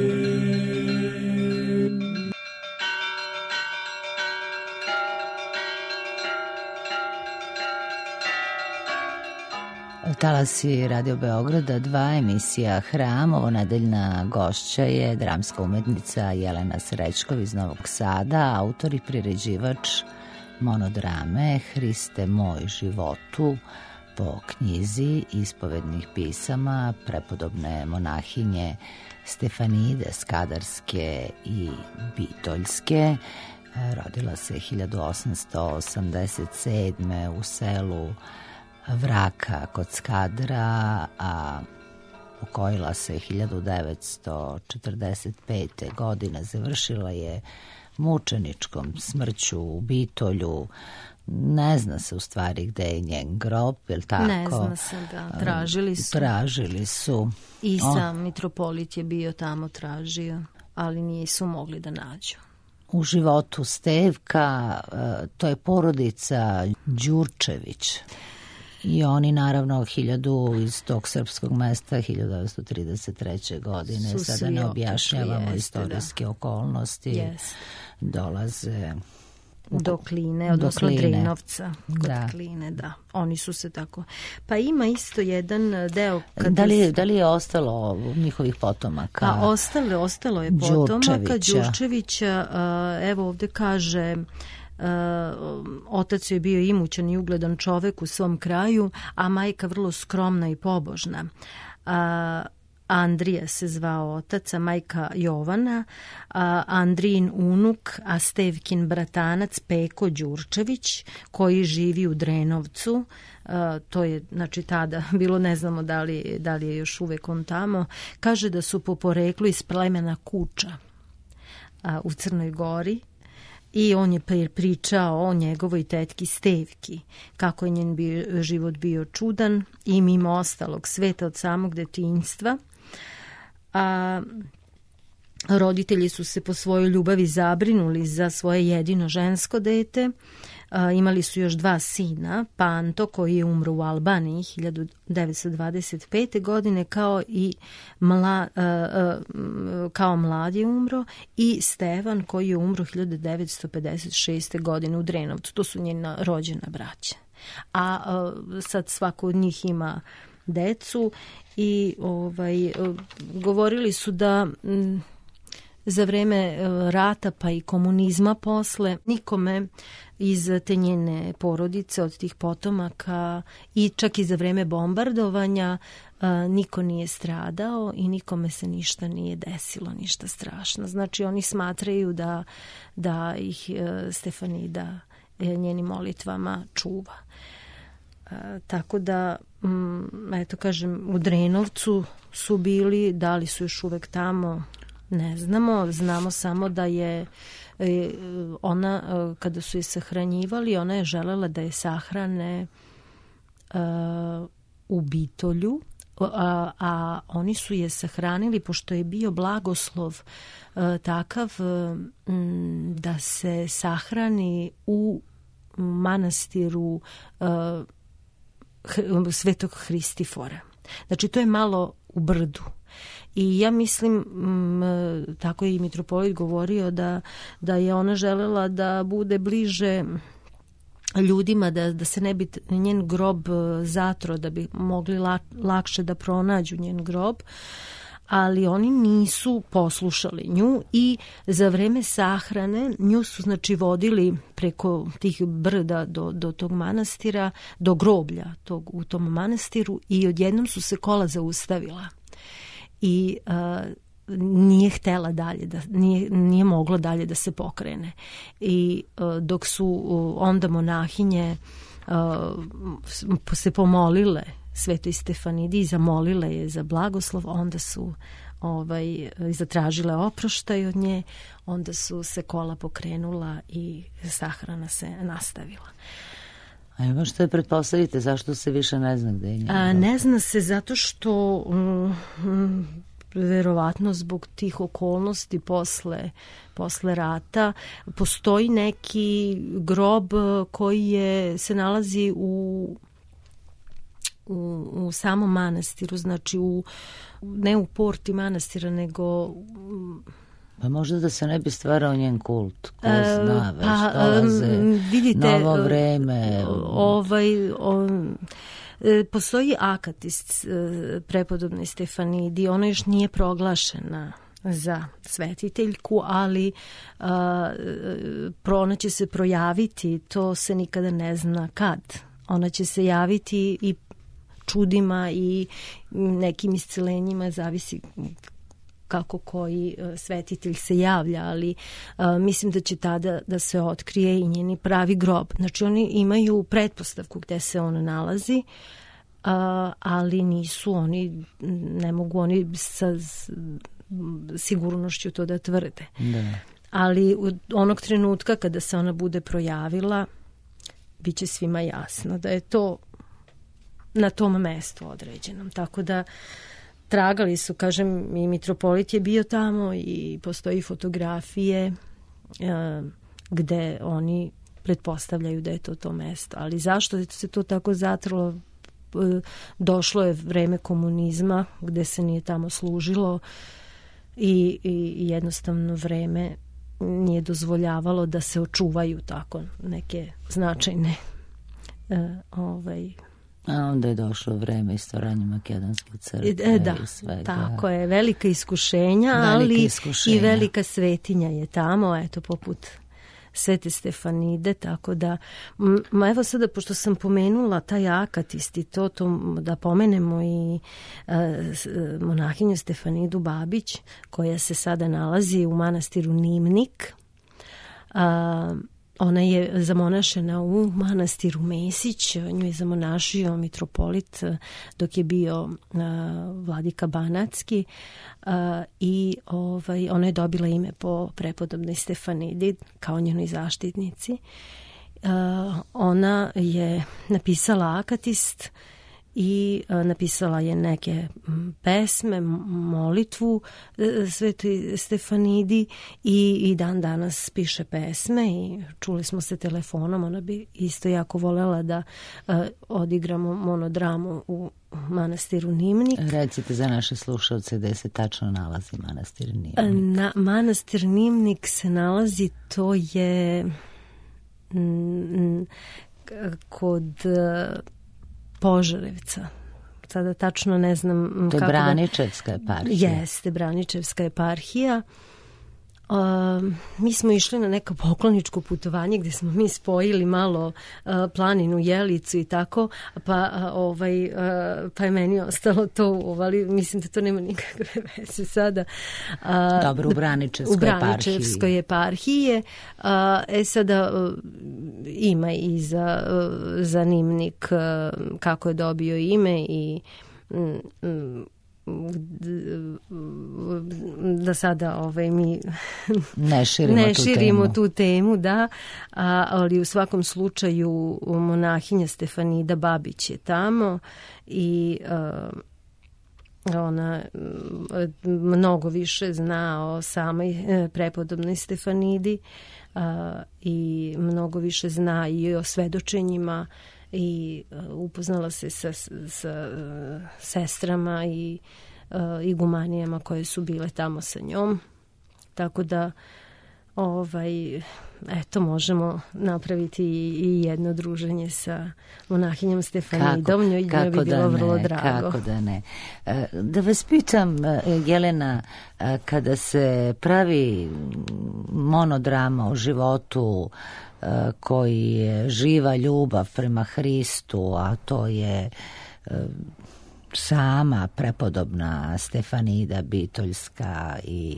Talasi Radio Beograda dva, emisija Hram. Ovo nedeljna gošća je dramska umetnica Jelena Srećkov iz Novog Sada, autor i priređivač monodrame Hriste moj životu, po knjizi ispovednih pisama prepodobne monahinje Stefanide Skadarske i Bitoljske. Rodila se hiljadu osamsto osamdeset sedme u selu Vraka kod Skadra, a pokojila se hiljadu devetsto četrdeset pete. godine. Završila je mučeničkom smrću u Bitolju. Ne zna se u stvari gde je njen grob, je li tako? Ne zna se, da. Tražili su. Tražili su. I sam mitropolit je bio tamo, tražio, ali nisu mogli da nađu. U životu Stevka, to je porodica Đurčević. I oni naravno hiljadu iz tog srpskog mesta hiljadu devetsto trideset treće. godine, sada ne objašnjavamo jeste, istorijske da. okolnosti, yes. dolaze do Kline, odnosno Drinovca kod da. Kline, da. Oni su se tako. Pa ima isto jedan deo kada da li, da li je ostalo njihovih potomaka? Pa ostalo, ostalo je potomaka Đurčevića. Evo ovde kaže Uh, otac je bio imućan i ugledan čovek u svom kraju, a majka vrlo skromna i pobožna. Uh, Andrija se zvao otac, a majka Jovana, a Andrijin unuk, a Stevkin bratanac Peko Đurčević, koji živi u Drenovcu. A, to je, znači, tada bilo, ne znamo da li, da li je još uvek on tamo. Kaže da su po poreklu iz plemena Kuča a, u Crnoj Gori. I on je pričao o njegovoj tetki Stevki, kako je njen bio, život bio čudan i mimo ostalog sveta od samog detinjstva. A roditelji su se po svojoj ljubavi zabrinuli za svoje jedino žensko dete. A, imali su još dva sina, Panto koji je umro u Albaniji hiljadu devetsto dvadeset pete. godine, kao i mla, a, a, kao mlad je umro, i Stevan koji je umro hiljadu devetsto pedeset šeste. godine u Drenovcu. To su njena rođena braća. A, a sad svako od njih ima decu i ovaj, govorili su da m, za vreme rata pa i komunizma posle nikome iz te njene porodice, od tih potomaka, i čak i za vreme bombardovanja niko nije stradao i nikome se ništa nije desilo, ništa strašno. Znači oni smatraju da, da ih Stefanida njenim molitvama čuva. Tako da, eto kažem, u Drenovcu su bili, da li su još uvek tamo, ne znamo. Znamo samo da je ona, kada su je sahranjivali, ona je želela da je sahrane uh, u Bitolju, a, a oni su je sahranili, pošto je bio blagoslov uh, takav uh, da se sahrani u manastiru uh, Svetog Hristifora. Znači, to je malo u brdu. I ja mislim, tako je i mitropolit govorio, da, da je ona želela da bude bliže ljudima, da, da se ne bi njen grob zatro, da bi mogli la, lakše da pronađu njen grob, ali oni nisu poslušali nju i za vreme sahrane nju su, znači, vodili preko tih brda do, do tog manastira, do groblja tog, u tom manastiru, i odjednom su se kola zaustavila. I uh, nije htela dalje, da, nije, nije moglo dalje da se pokrene. I uh, dok su uh, onda monahinje uh, se pomolile Svetoj Stefanidi i zamolile je za blagoslov, onda su ovaj, zatražile oproštaj od nje, onda su se kola pokrenula i sahrana se nastavila. A ima što je pretpostavite, zašto se više ne zna gde je njena? A, ne zna se zato što mm, verovatno zbog tih okolnosti posle, posle rata postoji neki grob koji je, se nalazi u, u, u samom manastiru, znači u, ne u porti manastira, nego... Pa možda da se ne bi stvarao njen kult. Ko e, zna, već pa, dolaze vidite, novo vreme. Ovaj, o, postoji akat iz prepodobne Stefanidi. Ona još nije proglašena za svetiteljku, ali a, ona će se projaviti, to se nikada ne zna kad. Ona će se javiti i čudima i nekim iscelenjima, zavisi kako koji svetitelj se javlja, ali uh, mislim da će tada da se otkrije i njeni pravi grob. Znači oni imaju pretpostavku gde se on nalazi, uh, ali nisu oni, ne mogu oni sa sigurnošću to da tvrde. Da. Ali u onog trenutka kada se ona bude projavila, bit će svima jasno da je to na tom mestu određenom. Tako da tragali su, kažem, i mitropolit je bio tamo i postoji fotografije uh, gde oni pretpostavljaju da je to to mesto. Ali zašto se to tako zatrlo? Uh, došlo je vreme komunizma gde se nije tamo služilo i, i jednostavno vreme nije dozvoljavalo da se očuvaju tako neke značajne uh, ovaj A onda je došlo vreme stvaranja Makedonske crkve. E, da, i svega. Tako je, velika iskušenja, velika ali iskušenja. I velika svetinja je tamo, eto, poput Svete Stefanide, tako da ma evo sada, pošto sam pomenula taj akatist i to, to da pomenemo i uh, monahinju Stefanidu Babić, koja se sada nalazi u manastiru Nimnik. Uh, Ona je zamonašena u manastiru Mesić, nju je zamonašio mitropolit dok je bio uh, vladika Banatski uh, i ovaj, ona je dobila ime po prepodobnoj Stefanidi kao njenoj zaštitnici. Uh, ona je napisala akatist i napisala je neke pesme, molitvu Svetoj Stefanidi i, i dan danas piše pesme i čuli smo se telefonom, ona bi isto jako volela da uh, odigramo monodramu u manastiru Nimnik. Recite za naše slušalce gde se tačno nalazi manastir Nimnik. Na, manastir Nimnik se nalazi, to je m, kod Požarevca. Sada tačno ne znam to je kako Braničevska eparhija. Jeste, Braničevska eparhija. Uh, mi smo išli na neko pokloničko putovanje gde smo mi spojili malo uh, planinu Jelicu i tako, pa, uh, ovaj, uh, pa je meni ostalo to, ali mislim da to nema nikakve veze sada. Uh, Dobro, u Braničevskoj eparhiji. U Braničevskoj eparhiji. Uh, e sada uh, ima i za, uh, za Nimnik uh, kako je dobio ime i um, um, da sada ovaj, mi ne širimo, ne tu, širimo temu. tu temu, da, a, ali u svakom slučaju monahinja Stefanida Babić je tamo i a, ona mnogo više zna o samoj prepodobnoj Stefanidi a, i mnogo više zna i o svedočenjima i uh, upoznala se sa, sa uh, sestrama i uh, igumanijama koje su bile tamo sa njom. Tako da ovaj, eto, možemo napraviti i, i jedno druženje sa monahinjom Stefanidom. Njoj kako bi bilo da ne, vrlo drago. Kako da ne. Da vas pitam, Jelena, kada se pravi monodrama o životu koji je živa ljubav prema Hristu, a to je sama prepodobna Stefanida Bitoljska i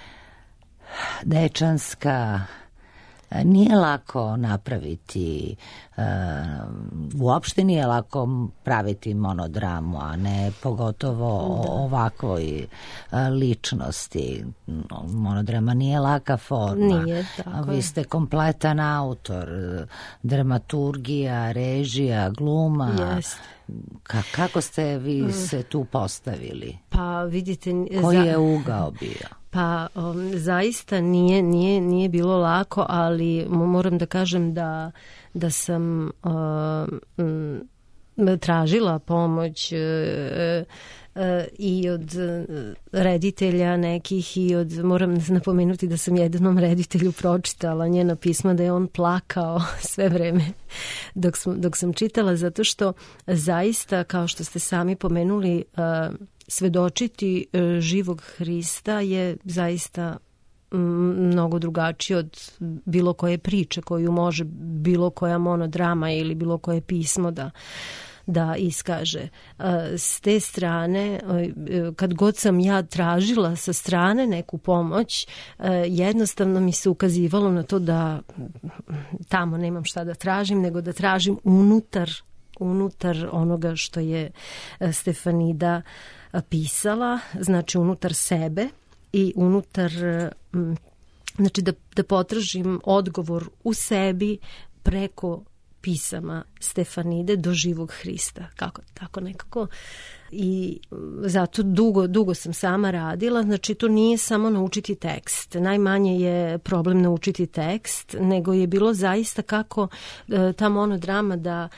Dečanska, nije lako napraviti, uh, uopšte nije lako praviti monodramu, a ne pogotovo da. ovakvoj uh, ličnosti. Monodrama nije laka forma. Nije, tako. Vi ste kompletan autor, dramaturgija, režija, gluma. Yes. Ka, kako ste vi se tu postavili? Pa vidite... Koji za... je ugao bio? Pa um, zaista nije, nije, nije bilo lako, ali moram da kažem da, da sam uh, m, tražila pomoć uh, uh, i od uh, reditelja nekih i od, moram napomenuti da sam jednom reditelju pročitala njena pisma da je on plakao sve vreme dok, sam, dok sam čitala, zato što zaista, kao što ste sami pomenuli, uh, svedočiti živog Hrista je zaista mnogo drugačije od bilo koje priče koju može bilo koja monodrama ili bilo koje pismo da, da iskaže. S te strane, kad god sam ja tražila sa strane neku pomoć, jednostavno mi se ukazivalo na to da tamo nemam šta da tražim, nego da tražim unutar, unutar onoga što je Stefanida pisala, znači unutar sebe i unutar, znači da, da potražim odgovor u sebi preko pisama Stefanide do živog Hrista, kako, tako nekako. I zato dugo, dugo sam sama radila, znači to nije samo naučiti tekst. Najmanje je problem naučiti tekst, nego je bilo zaista kako ta monodrama da,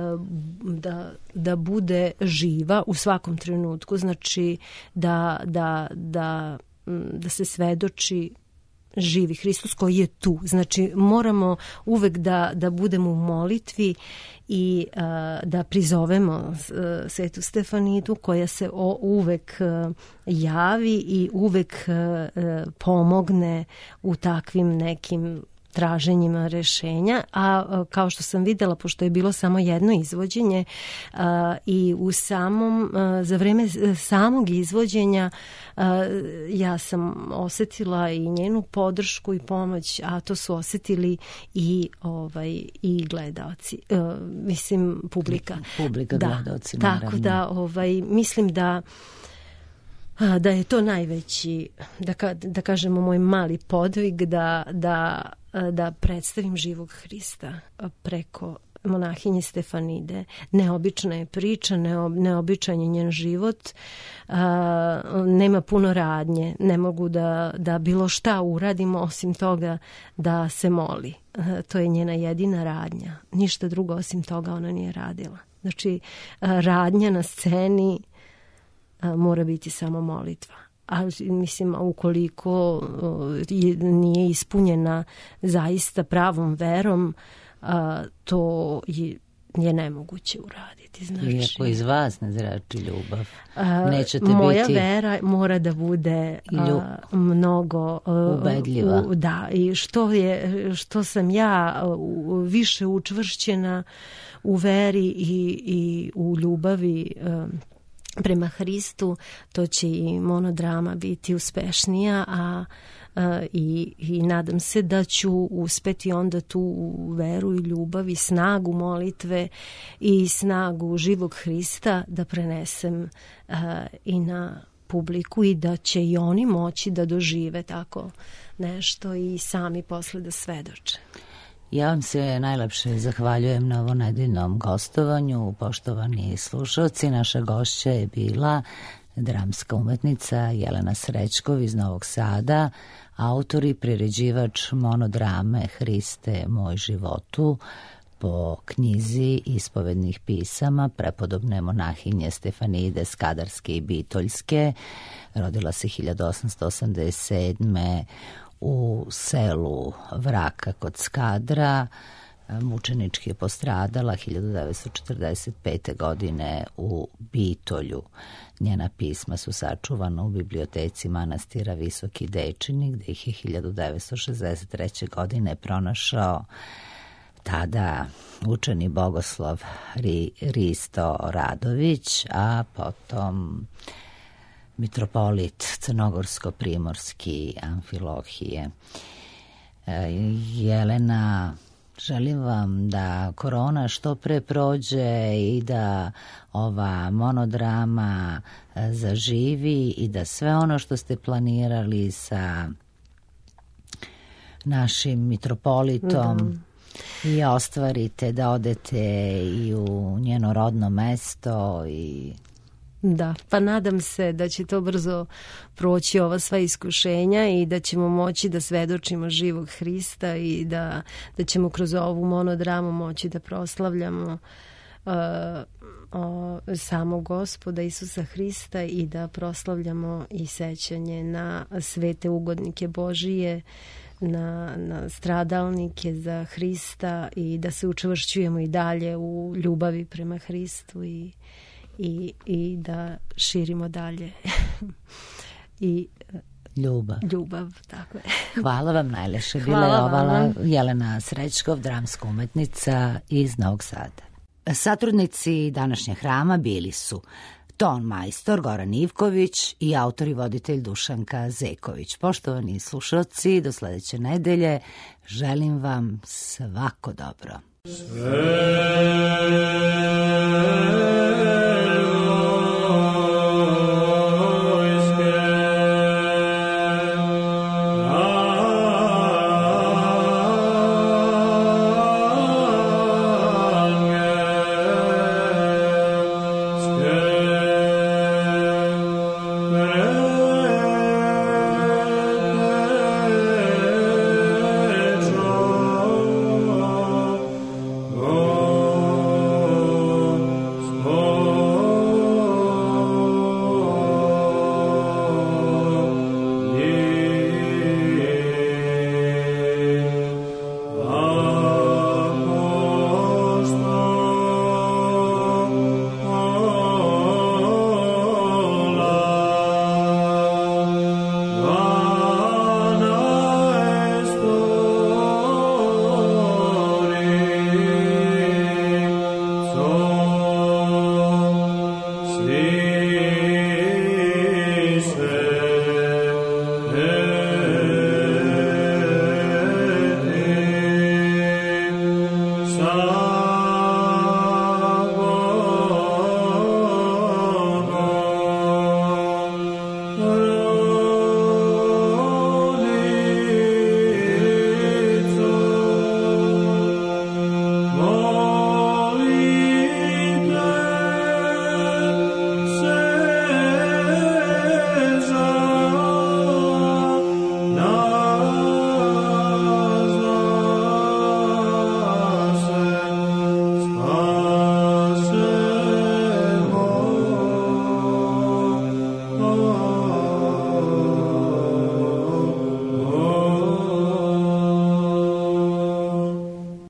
da, da bude živa u svakom trenutku, znači da, da, da, da se svedoči živi Hristos koji je tu. Znači moramo uvek da, da budemo u molitvi i uh, da prizovemo uh, Svetu Stefanidu koja se o, uvek uh, javi i uvek uh, pomogne u takvim nekim traženjima rešenja, a kao što sam videla, pošto je bilo samo jedno izvođenje a, i u samom, a, za vreme samog izvođenja a, ja sam osetila i njenu podršku i pomoć, a to su osetili i, ovaj, i gledaoci, a, mislim publika. Publika, da, gledaoci, naravno. Tako da ovaj, mislim da da je to najveći, da, ka, da kažemo, moj mali podvig da, da, da predstavim živog Hrista preko monahinje Stefanide. Neobična je priča, neob, neobičan je njen život, a, nema puno radnje, ne mogu da, da bilo šta uradimo osim toga da se moli. A, to je njena jedina radnja. Ništa drugo osim toga ona nije radila. Znači, a, radnja na sceni a, mora biti samo molitva. Ali mislim, ukoliko je, nije ispunjena zaista pravom verom, a, to je, je nemoguće uraditi. Znači, iako iz vas ne zrači ljubav, nećete moja biti... Moja vera mora da bude a, mnogo a, ubedljiva. U, da, i što, je, što sam ja u, više učvršćena u veri i, i u ljubavi a, prema Hristu, to će i monodrama biti uspešnija, a Uh, i, i nadam se da ću uspeti onda tu veru i ljubav i snagu molitve i snagu živog Hrista da prenesem uh, i na publiku i da će i oni moći da dožive tako nešto i sami posle da svedoče. Ja vam se najlepše zahvaljujem na ovo nedeljnom gostovanju. Poštovani slušalci, naša gošća je bila dramska umetnica Jelena Srećkov iz Novog Sada, autor i priređivač monodrame Hriste, moj životu, po knjizi ispovednih pisama prepodobne monahinje Stefanide Skadarske i Bitoljske. Rodila se hiljadu osamsto osamdeset sedme u selu Vraka kod Skadra. Mučenički je postradala hiljadu devetsto četrdeset pete. godine u Bitolju. Njena pisma su sačuvana u biblioteci manastira Visoki Dečini, gde ih je hiljadu devetsto šezdeset treće. godine pronašao tada učeni bogoslov Risto Radović, a potom mitropolit crnogorsko-primorski Amfilohije. Jelena, želim vam da korona što pre prođe i da ova monodrama zaživi i da sve ono što ste planirali sa našim mitropolitom mm-hmm. i ostvarite, da odete i u njeno rodno mesto i... Da, pa nadam se da će to brzo proći ova sva iskušenja i da ćemo moći da svedočimo živog Hrista i da, da ćemo kroz ovu monodramu moći da proslavljamo uh, o, samog Gospoda Isusa Hrista i da proslavljamo i sećanje na svete ugodnike Božije, na, na stradalnike za Hrista i da se učvršćujemo i dalje u ljubavi prema Hristu i I, i da širimo dalje i ljubav. Ljubav, tako je. Hvala vam najlepše. Bila je ova Jelena Srećkov, dramska umetnica iz Novog Sada. Satrudnici današnjeg hrama bili su ton majstor Goran Ivković i autor i voditelj Dušanka Zeković. Poštovani slušalci, do sledeće nedelje želim vam svako dobro. Oh Hvala